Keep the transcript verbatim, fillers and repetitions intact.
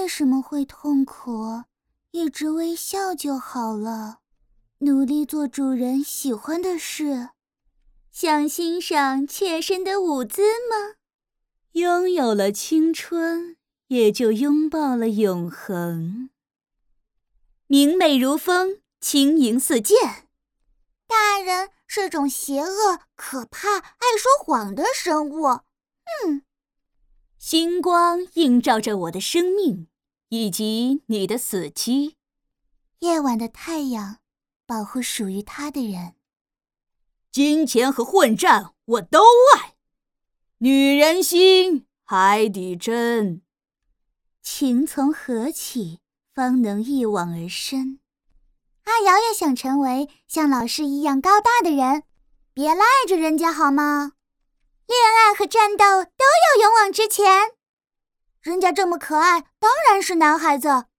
为什么会痛苦？一直微笑就好了，努力做主人喜欢的事。想欣赏妾身的舞姿吗？拥有了青春，也就拥抱了永恒。明媚如风，轻盈似箭。大人是种邪恶、可怕、爱说谎的生物。嗯。星光映照着我的生命，以及你的死期。夜晚的太阳，保护属于他的人。金钱和混战，我都爱。女人心，海底针。情从何起，方能一往而深。阿瑶也想成为像老师一样高大的人，别赖着人家好吗？恋爱和战斗都有勇往直前。人家这么可爱，当然是男孩子。